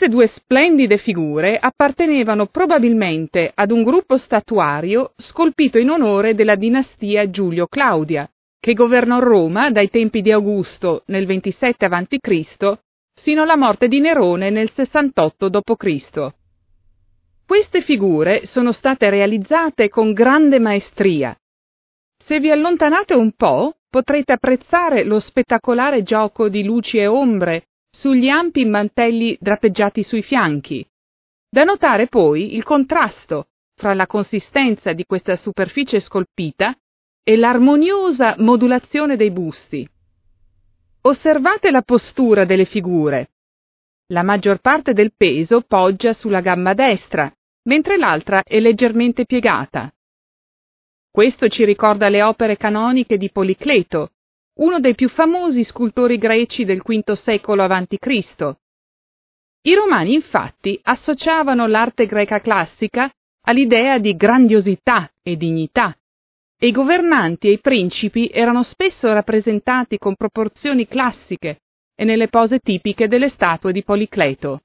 Queste due splendide figure appartenevano probabilmente ad un gruppo statuario scolpito in onore della dinastia Giulio-Claudia, che governò Roma dai tempi di Augusto nel 27 a.C. sino alla morte di Nerone nel 68 d.C. Queste figure sono state realizzate con grande maestria. Se vi allontanate un po', potrete apprezzare lo spettacolare gioco di luci e ombre sugli ampi mantelli drapeggiati sui fianchi. Da notare poi il contrasto fra la consistenza di questa superficie scolpita e l'armoniosa modulazione dei busti. Osservate la postura delle figure. La maggior parte del peso poggia sulla gamba destra, mentre l'altra è leggermente piegata. Questo ci ricorda le opere canoniche di Policleto, uno dei più famosi scultori greci del V secolo a.C. I romani, infatti, associavano l'arte greca classica all'idea di grandiosità e dignità, e i governanti e i principi erano spesso rappresentati con proporzioni classiche e nelle pose tipiche delle statue di Policleto.